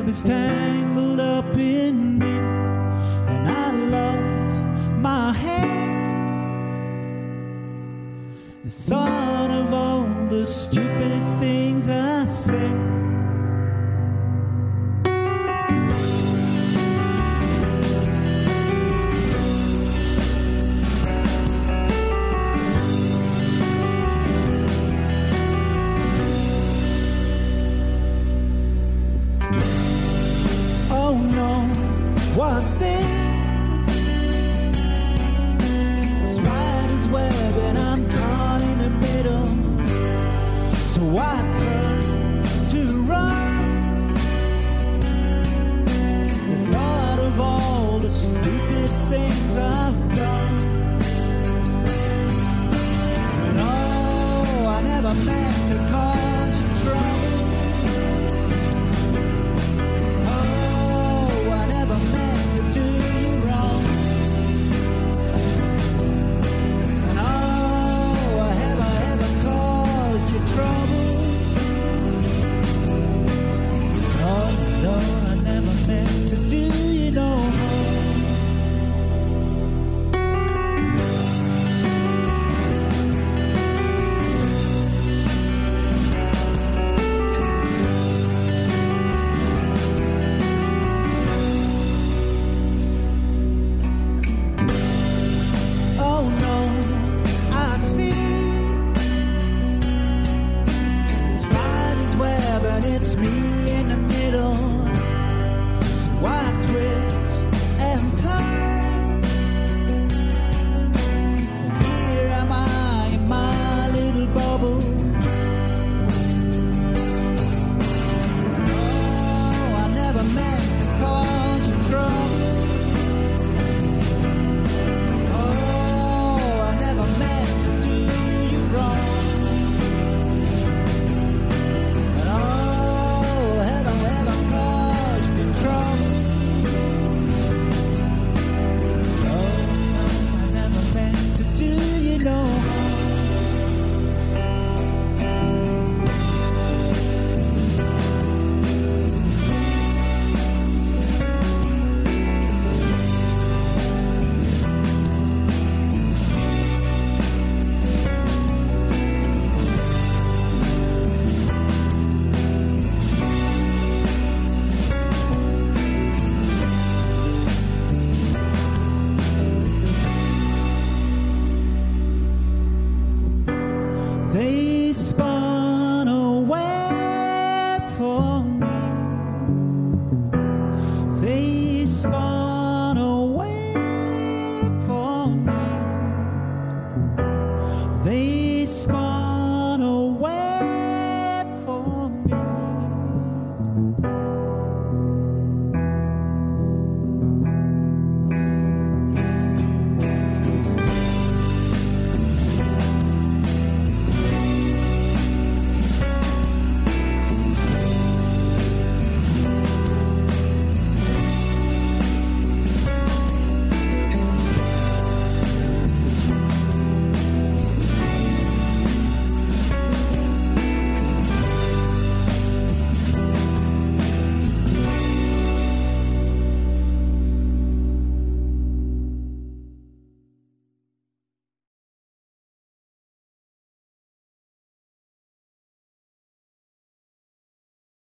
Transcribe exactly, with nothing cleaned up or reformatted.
web is tangled up in me, and I lost my head. The thought of all the stupid things I said. What's this? A spider's web and I'm caught in the middle. So I turn to run. The thought of all the stupid things I've done. And oh, I never meant to cause you trouble. They spun